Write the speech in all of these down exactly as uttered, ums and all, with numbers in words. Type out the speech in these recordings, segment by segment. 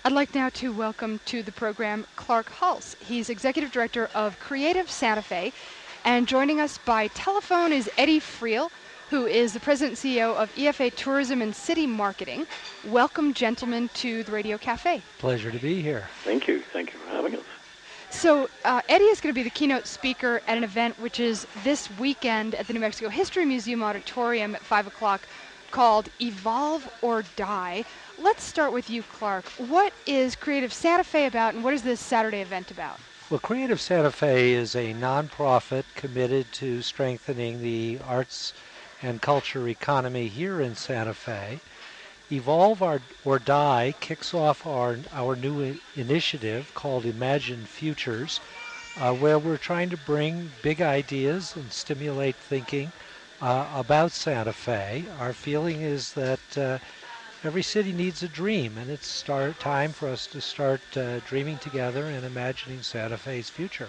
I'd like now to welcome to the program Clark Hulse. He's Executive Director of Creative Santa Fe, and joining us by telephone is Eddie Friel, who is the President and C E O of E F A Tourism and City Marketing. Welcome, gentlemen, to the Radio Cafe. Pleasure to be here. Thank you. Thank you for having us. So uh, Eddie is going to be the keynote speaker at an event which is this weekend at the New Mexico History Museum Auditorium at five o'clock called Evolve or Die. Let's start with you, Clark. What is Creative Santa Fe about, and what is this Saturday event about? Well, Creative Santa Fe is a nonprofit committed to strengthening the arts and culture economy here in Santa Fe. Evolve or, or Die kicks off our, our new I- initiative called Imagine Futures, uh, where we're trying to bring big ideas and stimulate thinking uh, about Santa Fe. Our feeling is that uh, every city needs a dream, and it's start time for us to start uh, dreaming together and imagining Santa Fe's future.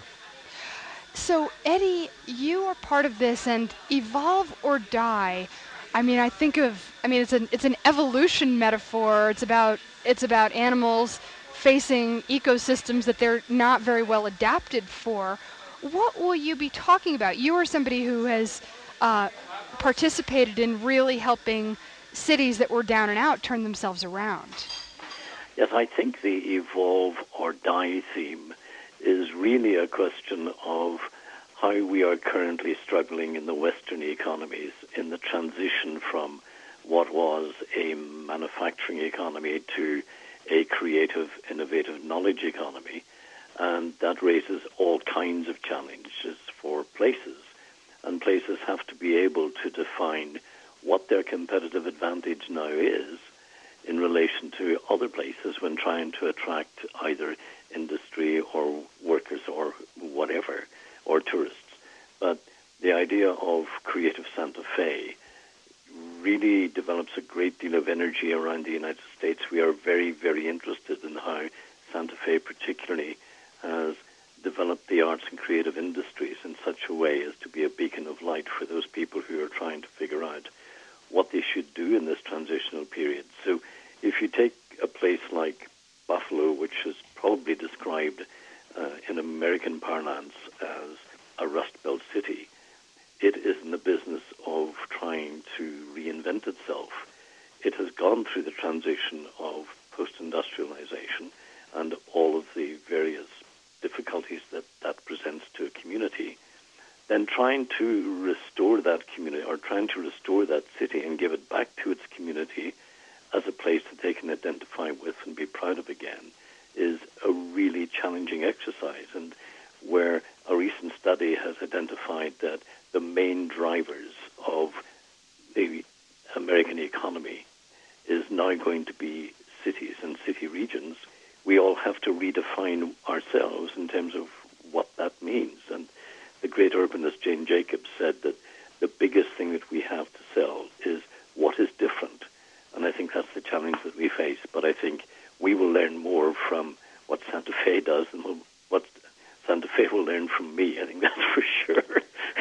So, Eddie, you are part of this, and Evolve or Die. I mean, I think of, I mean, it's an it's an evolution metaphor. It's about it's about animals facing ecosystems that they're not very well adapted for. What will you be talking about? You are somebody who has uh, participated in really helping cities that were down and out turn themselves around. Yes, I think the Evolve or Die theme is really a question of how we are currently struggling in the Western economies in the transition from what was a manufacturing economy to a creative, innovative knowledge economy. And that raises all kinds of challenges for places. And places have to be able to define what their competitive advantage now is in relation to other places when trying to attract either industry or workers or whatever, or tourists. But the idea of Creative Santa Fe really develops a great deal of energy around the United States. We are very, very interested in how Santa Fe particularly has developed the arts and creative industries in such a way as to be a beacon of light for those people who are trying to figure out what they should do in this transitional period. So if you take a place like Buffalo, which is probably described uh, in American parlance as a Rust Belt city, it is in the business of trying to reinvent itself. It has gone through the transition of post-industrialization and all of the various difficulties that that presents to a community. Then trying to restore that community, or trying to restore that city and give it back to its community as a place that they can identify with and be proud of again, is a really challenging exercise. And where a recent study has identified that the main drivers of the American economy is now going to be cities and city regions, we all have to redefine ourselves in terms of what that means. And the great urbanist Jane Jacobs said that the biggest thing that we have to sell is what is different. And I think that's the challenge that we face. But I think we will learn more from what Santa Fe does than what Santa Fe will learn from me. I think that's for sure.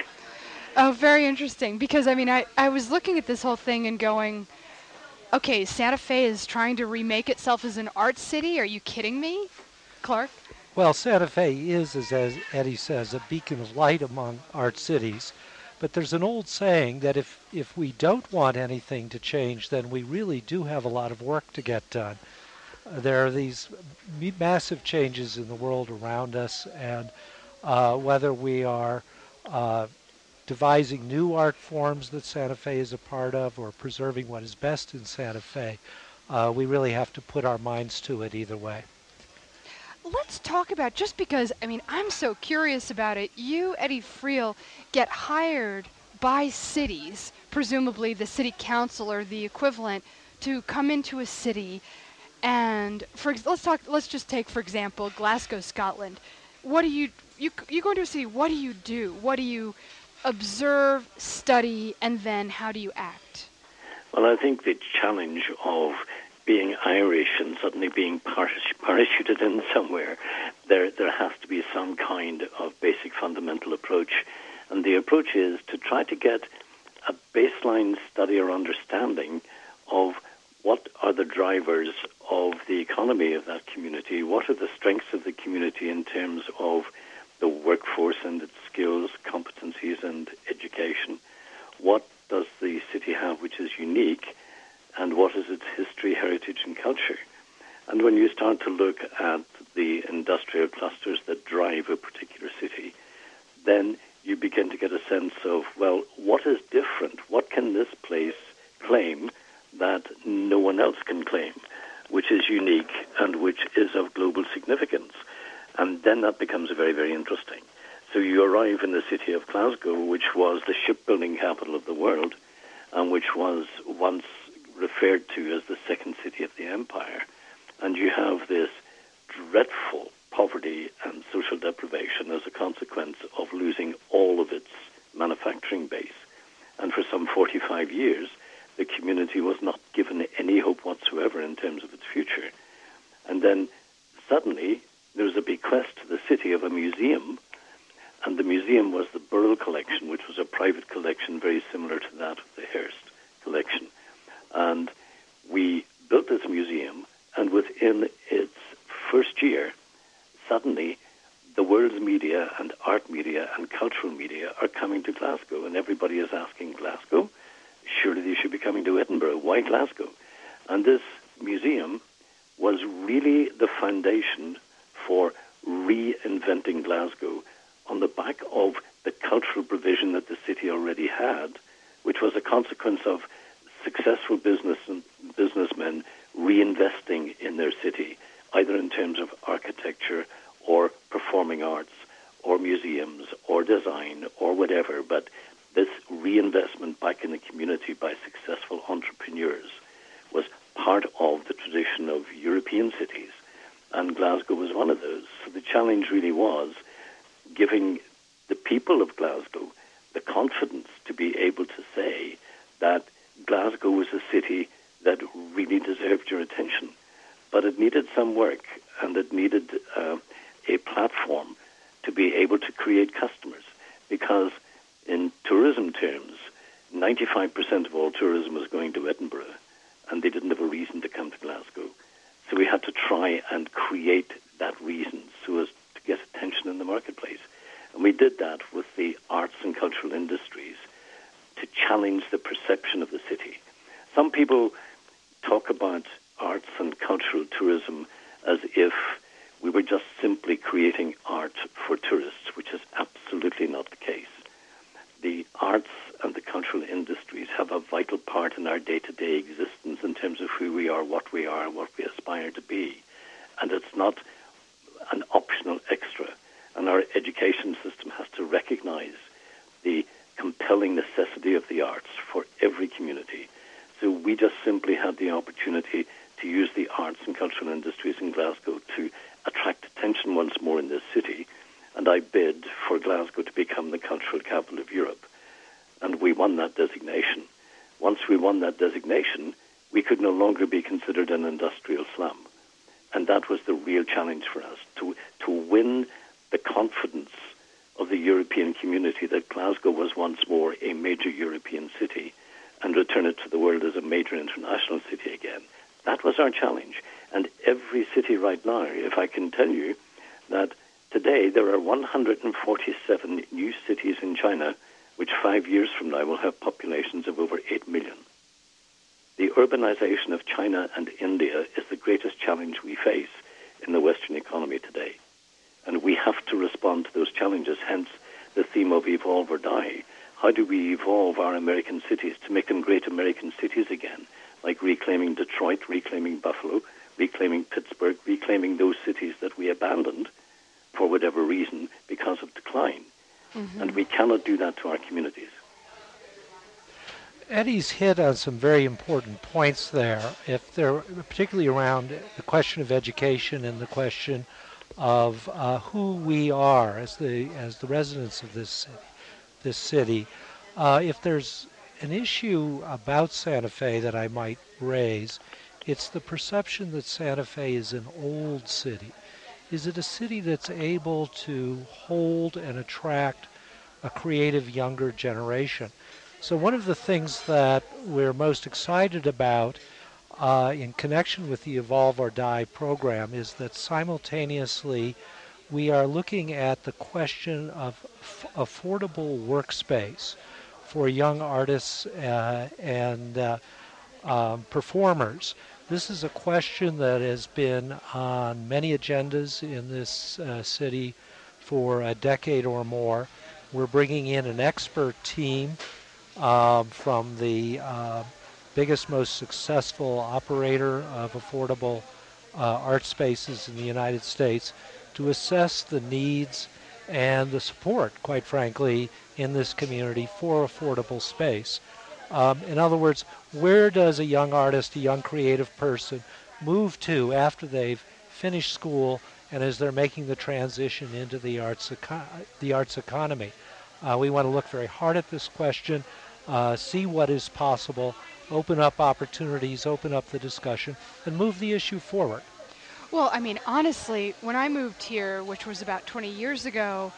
Oh, very interesting. Because, I mean, I, I was looking at this whole thing and going, okay, Santa Fe is trying to remake itself as an art city? Are you kidding me, Clark? Well, Santa Fe is, as, as Eddie says, a beacon of light among art cities. But there's an old saying that if, if we don't want anything to change, then we really do have a lot of work to get done. Uh, there are these m- massive changes in the world around us, and uh, whether we are uh, devising new art forms that Santa Fe is a part of or preserving what is best in Santa Fe, uh, we really have to put our minds to it either way. Let's talk about, just because, I mean, I'm so curious about it. You, Eddie Friel, get hired by cities, presumably the city council or the equivalent, to come into a city. And for ex- let's talk. Let's just take, for example, Glasgow, Scotland. What do you you you go into a city? What do you do? What do you observe, study, and then how do you act? Well, I think the challenge of being Irish and suddenly being parach- parachuted in somewhere, there there has to be some kind of basic fundamental approach. And the approach is to try to get a baseline study or understanding of what are the drivers of the economy economy of that community? What are the strengths of the community in terms of the workforce and its skills, competencies, and education? What does the city have which is unique, and what is its history, heritage, and culture? And when you start to look at the industrial clusters that drive a particular city, then you begin to get a sense of, well, what is different? What can this place claim that no one else can claim, which is unique and which is of global significance? And then that becomes very, very interesting. So you arrive in the city of Glasgow, which was the shipbuilding capital of the world, and which was once referred to as the second city of the empire. And you have this dreadful poverty and social deprivation as a consequence of losing all of its manufacturing base. And for some forty-five years, the community was not given any hope whatsoever in terms of its future. And then suddenly there was a bequest to the city of a museum, and the museum was the Burrell Collection, which was a private collection very similar to that of the Hearst Collection. And we built this museum, and within its first year, suddenly the world's media and art media and cultural media are coming to Glasgow, and everybody is asking, Glasgow? Surely they should be coming to Edinburgh. Why Glasgow? And this museum was really the foundation for reinventing Glasgow on the back of the cultural provision that the city already had, which was a consequence of successful business and businessmen reinvesting in their city, either in terms of architecture or performing arts or museums or design or whatever. But this reinvestment back in the community by successful entrepreneurs was part of the tradition of European cities, and Glasgow was one of those. So the challenge really was giving the people of Glasgow the confidence to be able to say that Glasgow was a city that really deserved your attention. But it needed some work, and it needed uh, a platform to be able to create customers, because in tourism terms, ninety-five percent of all tourism was going to Edinburgh, and they didn't have a reason to come to Glasgow. So we had to try and create that reason so as to get attention in the marketplace. And we did that with the arts and cultural industries to challenge the perception of the city. Some people talk about arts and cultural tourism as if we were just simply creating art for tourists, which is absolutely not the case. The arts and the cultural industries have a vital part in our day-to-day existence in terms of who we are, what we are, and what we aspire to be. And it's not an optional extra. And our education system has to recognize the compelling necessity of the arts for every community. So we just simply had the opportunity to use the arts and cultural industries in Glasgow to attract attention once more in this city. And I bid for Glasgow to become the cultural capital of Europe. And we won that designation. Once we won that designation, we could no longer be considered an industrial slum. And that was the real challenge for us, to, to win the confidence of the European community that Glasgow was once more a major European city and return it to the world as a major international city again. That was our challenge. And every city right now, if I can tell you that today there are one hundred forty-seven new cities in China which five years from now will have populations of over eight million. The urbanization of China and India is the greatest challenge we face in the Western economy today. And we have to respond to those challenges, hence the theme of evolve or die. How do we evolve our American cities to make them great American cities again, like reclaiming Detroit, reclaiming Buffalo, reclaiming Pittsburgh, reclaiming those cities that we abandoned for whatever reason because of decline. Mm-hmm. And we cannot do that to our communities. Eddie's hit on some very important points there, if they're particularly around the question of education and the question of uh, who we are as the as the residents of this city. This city. Uh, if there's an issue about Santa Fe that I might raise, it's the perception that Santa Fe is an old city. Is it a city that's able to hold and attract a creative younger generation? So one of the things that we're most excited about uh, in connection with the Evolve or Die program is that simultaneously we are looking at the question of f- affordable workspace for young artists uh, and uh, um, performers. This is a question that has been on many agendas in this uh, city for a decade or more. We're bringing in an expert team um, from the uh, biggest, most successful operator of affordable uh, art spaces in the United States to assess the needs and the support, quite frankly, in this community for affordable space. Um, in other words, where does a young artist, a young creative person move to after they've finished school and as they're making the transition into the arts, eco- the arts economy? Uh, we want to look very hard at this question, uh, see what is possible, open up opportunities, open up the discussion, and move the issue forward. Well, I mean, honestly, when I moved here, which was about twenty years ago,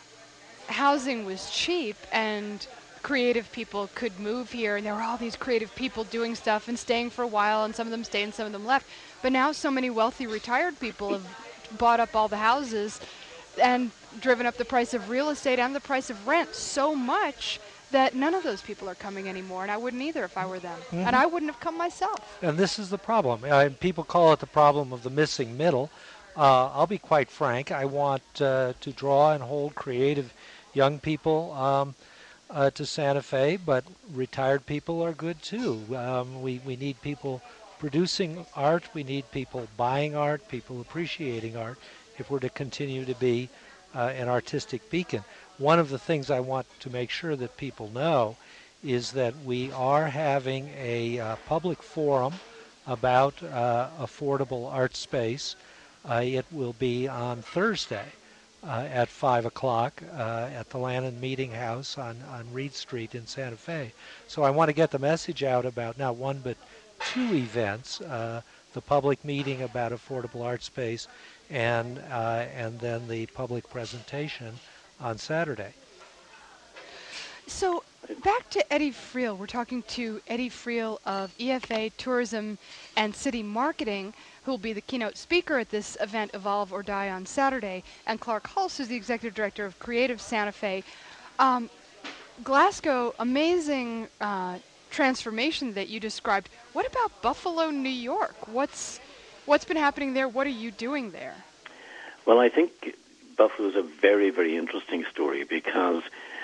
housing was cheap and creative people could move here, and there were all these creative people doing stuff and staying for a while, and some of them stayed and some of them left. But now so many wealthy retired people have bought up all the houses and driven up the price of real estate and the price of rent so much that none of those people are coming anymore, and I wouldn't either if I were them. Mm-hmm. And I wouldn't have come myself. And this is the problem. Uh, people call it the problem of the missing middle. Uh, I'll be quite frank. I want uh, to draw and hold creative young people um, uh, to Santa Fe, but retired people are good too. Um, we, we need people producing art. We need people buying art, people appreciating art, if we're to continue to be uh, an artistic beacon. One of the things I want to make sure that people know is that we are having a uh, public forum about uh, affordable art space. Uh, it will be on Thursday uh, at five o'clock uh, at the Lannan Meeting House on, on Reed Street in Santa Fe. So I want to get the message out about not one but two events, uh, the public meeting about affordable art space and, uh, and then the public presentation on Saturday. So back to Eddie Friel. We're talking to Eddie Friel of E F A Tourism and City Marketing, who will be the keynote speaker at this event, Evolve or Die, on Saturday, and Clark Hulse, who's the executive director of Creative Santa Fe. Um, Glasgow, amazing uh, transformation that you described. What about Buffalo, New York? What's what's been happening there? What are you doing there? Well, I think Buffalo is a very, very interesting story because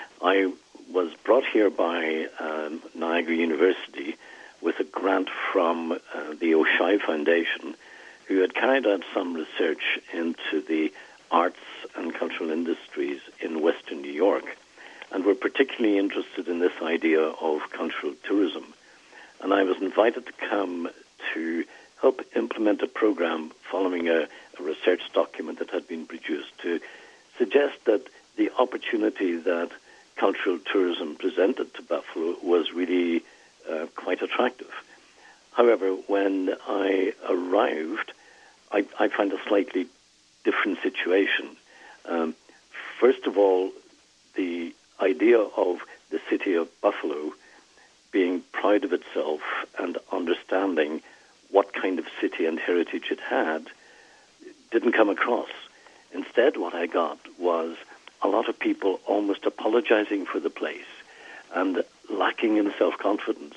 I was brought here by um, Niagara University with a grant from uh, the O'Shea Foundation, who had carried out some research into the arts and cultural industries in Western New York, and were particularly interested in this idea of cultural tourism. And I was invited to come to help implement a program following a, a research document that had been produced to suggest that the opportunity that cultural tourism presented to Buffalo was really uh, quite attractive. However, when I arrived, I, I found a slightly different situation. Um, first of all, the idea of the city of Buffalo being proud of itself and understanding what kind of city and heritage it had didn't come across. Instead, what I got was a lot of people almost apologizing for the place and lacking in self-confidence.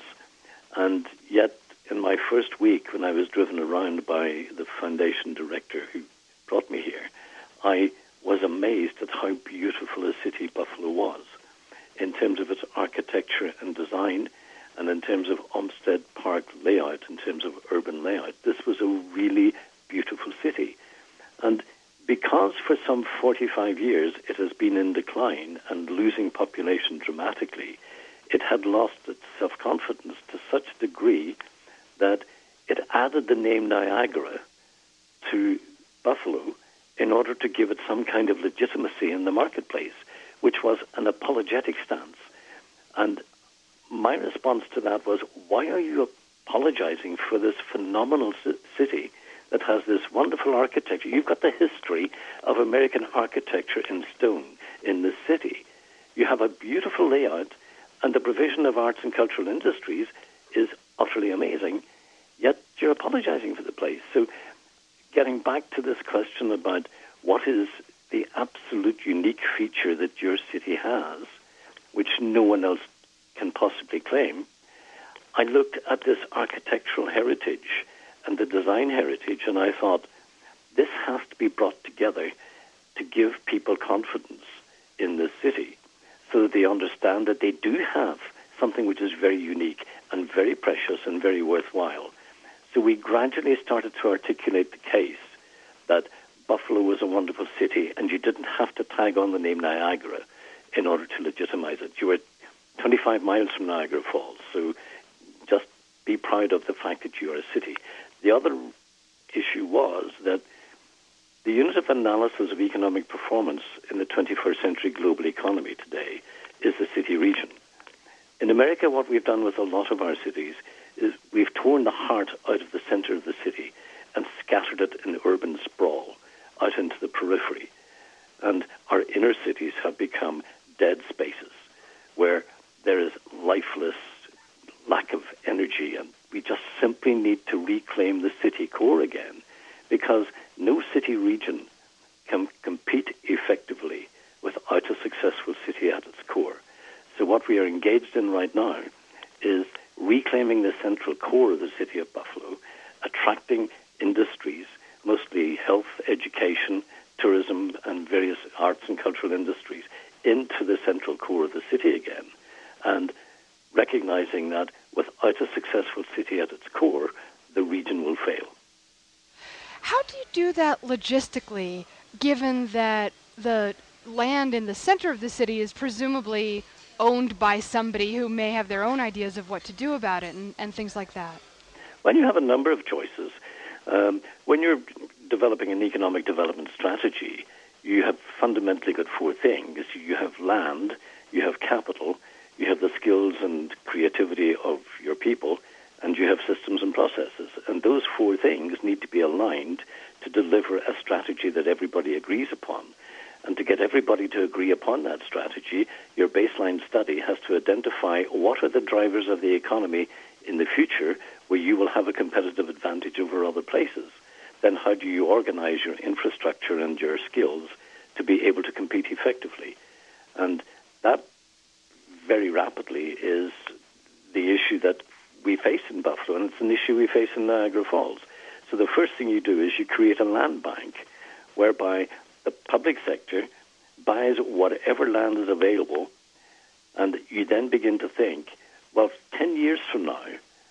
And yet, in my first week, when I was driven around by the foundation director who brought me here, I was amazed at how beautiful a city Buffalo was in terms of its architecture and design, and in terms of Olmsted Park layout, in terms of urban layout. This was a really beautiful city. And because for some forty-five years it has been in decline and losing population dramatically, it had lost its self-confidence to such a degree that it added the name Niagara to Buffalo in order to give it some kind of legitimacy in the marketplace, which was an apologetic stance. And my response to that was, why are you apologizing for this phenomenal c- city that has this wonderful architecture? You've got the history of American architecture in stone in the city. You have a beautiful layout, and the provision of arts and cultural industries is utterly amazing. yet you're apologizing for the place. So getting back to this question about what is the absolute unique feature that your city has, which no one else can possibly claim, I looked at this architectural heritage and the design heritage, and I thought, this has to be brought together to give people confidence in this city so that they understand that they do have something which is very unique and very precious and very worthwhile. So we gradually started to articulate the case that Buffalo was a wonderful city and you didn't have to tag on the name Niagara in order to legitimize it. You were twenty-five miles from Niagara Falls, so just be proud of the fact that you are a city. The other issue was that the unit of analysis of economic performance in the twenty-first century global economy today is the city region. In America, what we've done with a lot of our cities is we've torn the heart out of the center of the city and scattered it in urban sprawl out into the periphery. And our inner cities have become dead spaces where there is lifeless lack of energy, and we just simply need to reclaim the city core again, because no city region can compete effectively without a successful city at its core. So what we are engaged in right now is reclaiming the central core of the city of Buffalo, attracting industries, mostly health, education, tourism, and various arts and cultural industries, into the central core of the city again, and recognizing that without a successful city at its core, the region will fail. How do you do that logistically, given that the land in the center of the city is presumably owned by somebody who may have their own ideas of what to do about it and, and things like that? Well, you have a number of choices. Um, when you're developing an economic development strategy, you have fundamentally got four things. You have land, you have capital, you have the skills and creativity of your people, and you have systems and processes. And those four things need to be aligned to deliver a strategy that everybody agrees upon. And to get everybody to agree upon that strategy, your baseline study has to identify what are the drivers of the economy in the future where you will have a competitive advantage over other places. Then how do you organize your infrastructure and your skills to be able to compete effectively? And that very rapidly is the issue that we face in Buffalo, and it's an issue we face in Niagara Falls. So the first thing you do is you create a land bank whereby the public sector buys whatever land is available, and you then begin to think, well, ten years from now,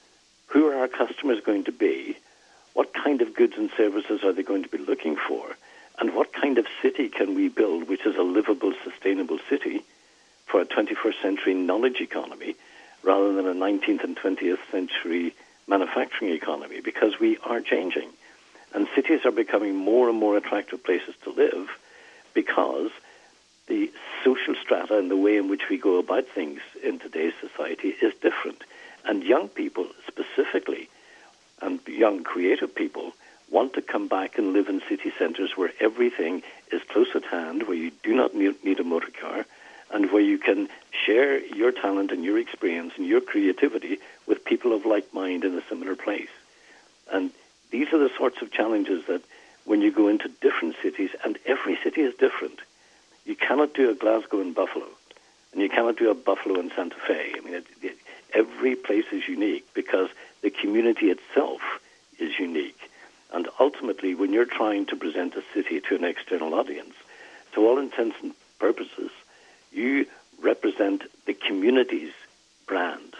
who are our customers going to be? What kind of goods and services are they going to be looking for? And what kind of city can we build which is a livable, sustainable city for a twenty-first century knowledge economy rather than a nineteenth and twentieth century manufacturing economy? Because we are changing. And cities are becoming more and more attractive places to live because the social strata and the way in which we go about things in today's society is different. And young people specifically, and young creative people, want to come back and live in city centres where everything is close at hand, where you do not need a motor car, and where you can share your talent and your experience and your creativity with people of like mind in a similar place. And these are the sorts of challenges that when you go into different cities, and every city is different, you cannot do a Glasgow and Buffalo, and you cannot do a Buffalo and Santa Fe. I mean, it, it, every place is unique because the community itself is unique. And ultimately, when you're trying to present a city to an external audience, to all intents and purposes, you represent the community's brand.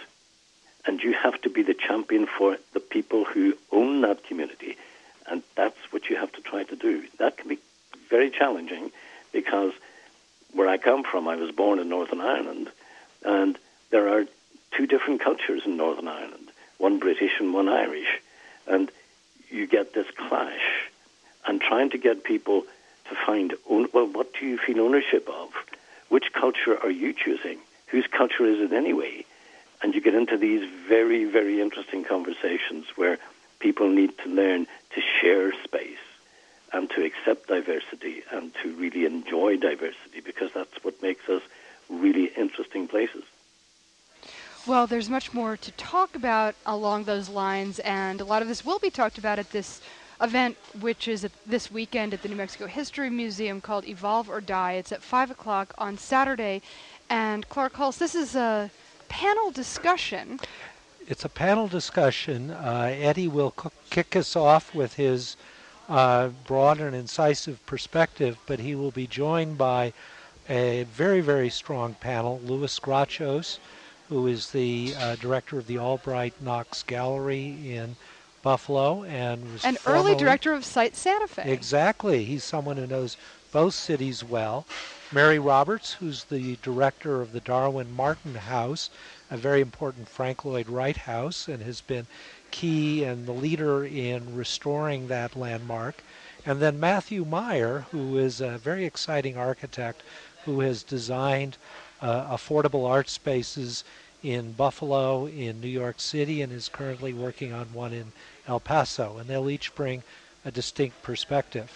And you have to be the champion for the people who own that community. And that's what you have to try to do. That can be very challenging because where I come from, I was born in Northern Ireland, and there are two different cultures in Northern Ireland, one British and one Irish. And you get this clash. And trying to get people to find, own, well, what do you feel ownership of? Which culture are you choosing? Whose culture is it anyway? And you get into these very, very interesting conversations where people need to learn to share space and to accept diversity and to really enjoy diversity, because that's what makes us really interesting places. Well, there's much more to talk about along those lines, and a lot of this will be talked about at this event, which is at this weekend at the New Mexico History Museum called Evolve or Die. It's at five o'clock on Saturday. And Clark Hulse, this is a panel discussion. It's a panel discussion. Uh, Eddie will c- kick us off with his uh, broad and incisive perspective, but he will be joined by a very, very strong panel. Louis Grachos, who is the uh, director of the Albright Knox Gallery in Buffalo, and was An formerly, early director of Site Santa Fe. Exactly. He's someone who knows both cities well. Mary Roberts, who's the director of the Darwin Martin House, a very important Frank Lloyd Wright house, and has been key and the leader in restoring that landmark. And then Matthew Meyer, who is a very exciting architect who has designed uh, affordable art spaces in Buffalo, in New York City, and is currently working on one in El Paso. And they'll each bring a distinct perspective.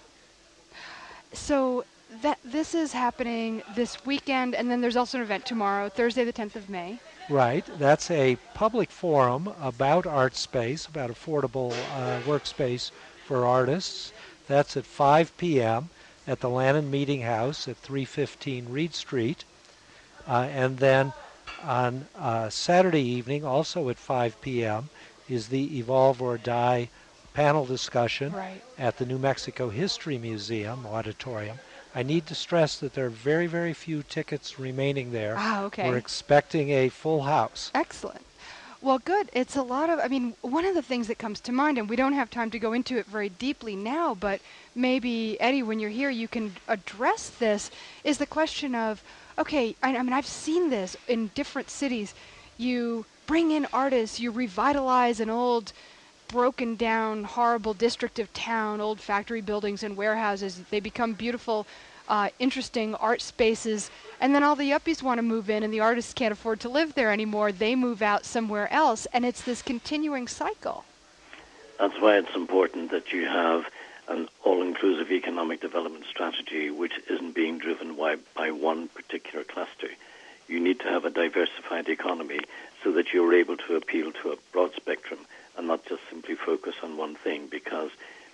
So that this is happening this weekend, and then there's also an event tomorrow, Thursday the tenth of May. Right. That's a public forum about art space, about affordable uh, workspace for artists. That's at five p.m. at the Lannan Meeting House at three fifteen Reed Street. Uh, and then on uh, Saturday evening, also at five p.m., is the Evolve or Die panel discussion Right. at the New Mexico History Museum auditorium. I need to stress that there are very, very few tickets remaining there. Ah, okay. We're expecting a full house. Excellent. Well, good. It's a lot of, I mean, one of the things that comes to mind, and we don't have time to go into it very deeply now, but maybe, Eddie, when you're here, you can address this, is the question of, okay, I, I mean, I've seen this in different cities. You bring in artists, you revitalize an old, broken down, horrible district of town, old factory buildings and warehouses. They become beautiful, uh, interesting art spaces. And then all the yuppies want to move in, and the artists can't afford to live there anymore. They move out somewhere else, and it's this continuing cycle. That's why it's important that you have an all-inclusive economic development strategy which isn't being driven by, by one particular cluster. You need to have a diversified economy so that you're able to appeal to a broad spectrum and not just simply focus on one thing, because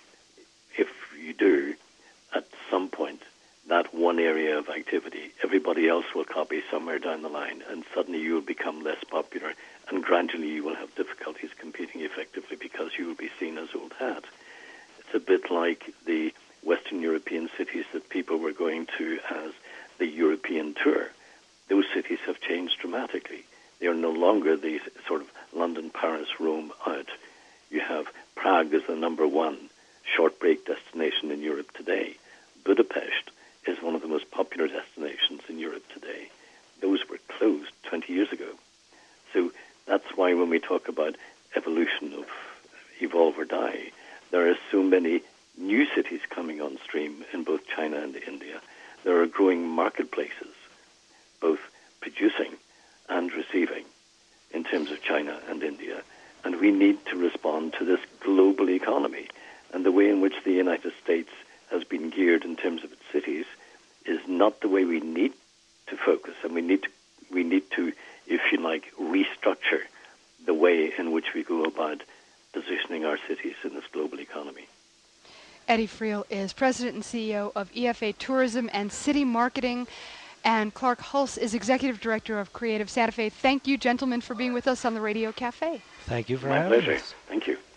if you do, at some point, that one area of activity, everybody else will copy somewhere down the line, and suddenly you will become less popular, and gradually you will have difficulties competing effectively because you will be seen as old hat. It's a bit like the Western European cities that people were going to as the European tour. Those cities have changed dramatically. They are no longer the sort of London, Paris, Rome out. You have Prague as the number one short break destination in Europe today. Budapest is one of the most popular destinations in Europe today. Those were closed twenty years ago. So that's why when we talk about evolution of Evolve or Die, there are so many new cities coming on stream in both China and India. There are growing marketplaces, both producing and receiving, in terms of China and India. And we need to respond to this global economy. And the way in which the United States has been geared in terms of its cities is not the way we need to focus. And we need to, we need to, if you like, restructure the way in which we go about positioning our cities in this global economy. Eddie Friel is president and C E O of E F A Tourism and City Marketing, and Clark Hulse is executive director of Creative Santa Fe. Thank you, gentlemen, for being with us on the Radio Cafe. Thank you for My having pleasure. us. Thank you.